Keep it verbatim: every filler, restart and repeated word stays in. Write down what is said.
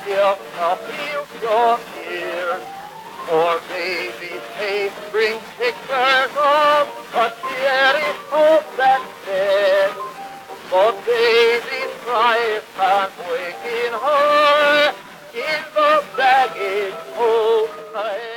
Just a few short years. For baby's case brings pictures of a cherry hope that's dead. But baby's life can't wake in her in the baggage hold ahead.